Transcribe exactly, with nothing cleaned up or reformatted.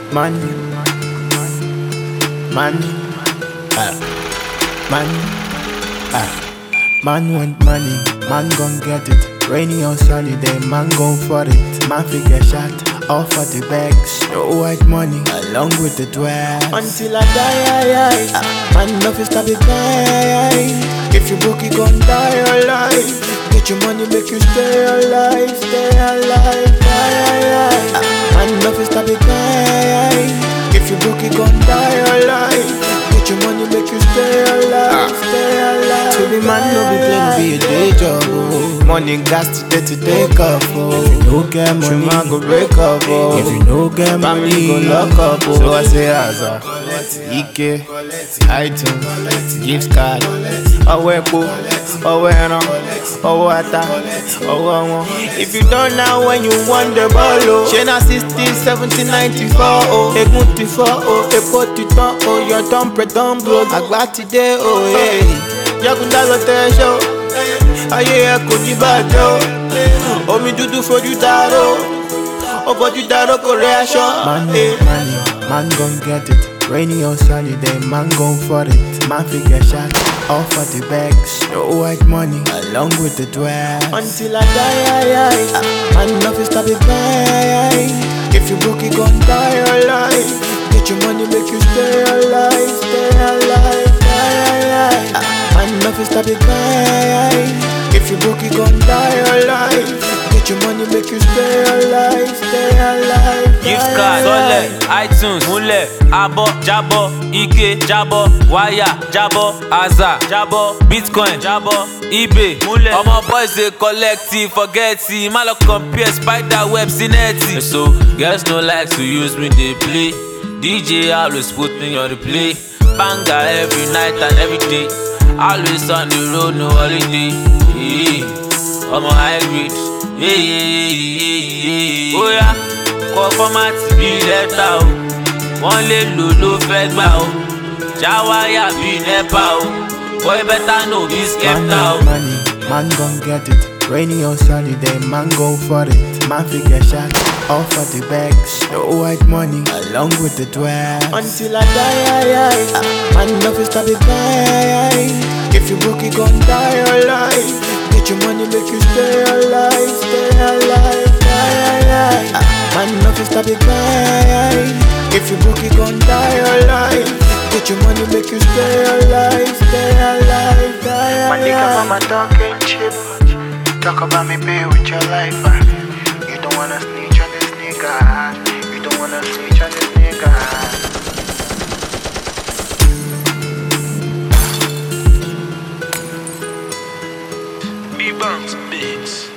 Money, money, ah, money, ah. Man want money, man gon' get it. Rainy or sunny day, man go for it. Man figure shot, off of the bags. Snow white money, along with the dwell. Until I die, I, I, ah. Man love is stop it die. If you book it, gon' die alive. Get your money, make you stay alive, stay alive, die, I, ah. Man love is stop it die. If you book it, gon' die alive. Get your money, make you stay alive, stay alive. To be man, no be play, no be a day job, oh. Money gas today to take off, oh. If you no get money, man go break up, oh. If you no get money, family go lock up, oh. So I say, Aza, Ike, iTunes, gift card, Owe Epo, Owe Eran, Owe Ata, Owe Won. If you don't know when you want the ball, oh. Shena sixteen, seventeen, ninety-four, oh. Egun ti fo, oh. Epo ti tan, oh. Your dumb pretend broke, Agba ti de, oh, hey. Jagunda lọ tẹ ṣọ́, ayé ẹ kò ní bàjẹ́ o. Omi dúdú fojú dáró, ó fojú dáró kò rẹ aṣọ. Man need money, man gon' get it. Rainy or sunny day, man go for it. Man figure shot, off of the bags. Snow white money, along with the dwell. Until I die, I, I, ah. Man love is stop it die. If you book it, gon' die alive. Get your money, make you stay alive, stay alive, die, I, I, ah. Man love is stop it die. If you book it, gon' die alive. Get your money, make you stay alive, stay alive. Gift card, Sole, iTunes, Mule, Abo, Jabo, Ike, Jabo, Waya, Jabo, Aza, Jabo, Bitcoin, Jabo, eBay, Mule. All my boys they collect it, forget it. Man look compare spider web synergy. So girls no like to use me, they play. D J always put me on the play. Banger every night and every day. Always on the road, no holiday. Yeah. I'm a hybrid. Yeah, yeah, yeah, yeah. Oh yeah, call format be letter o. Wọ́n lè lò ló fẹ́ gbà o. Jáwáyà bí nepa o. Boy better no be skepta o. Money, man gon' get it. Rainy or sunny day, man go for it. Man figure shot, off of the bags. Snow white money, along with the dwell. Until I die, I, I, ah. Man love is stop it die. If you book it, gon' die alive. Get your money, make you stay alive, stay alive, die, I, I, ah. Man love is stop it die. If you book it, gon' die alive. Get your money, make you stay alive, stay alive, die, I, My nigga, mama talking cheap. Talk about me, pay with your life. Uh. You don't wanna snitch on this nigga. You don't wanna snitch on this nigga. B-Bounce Mix.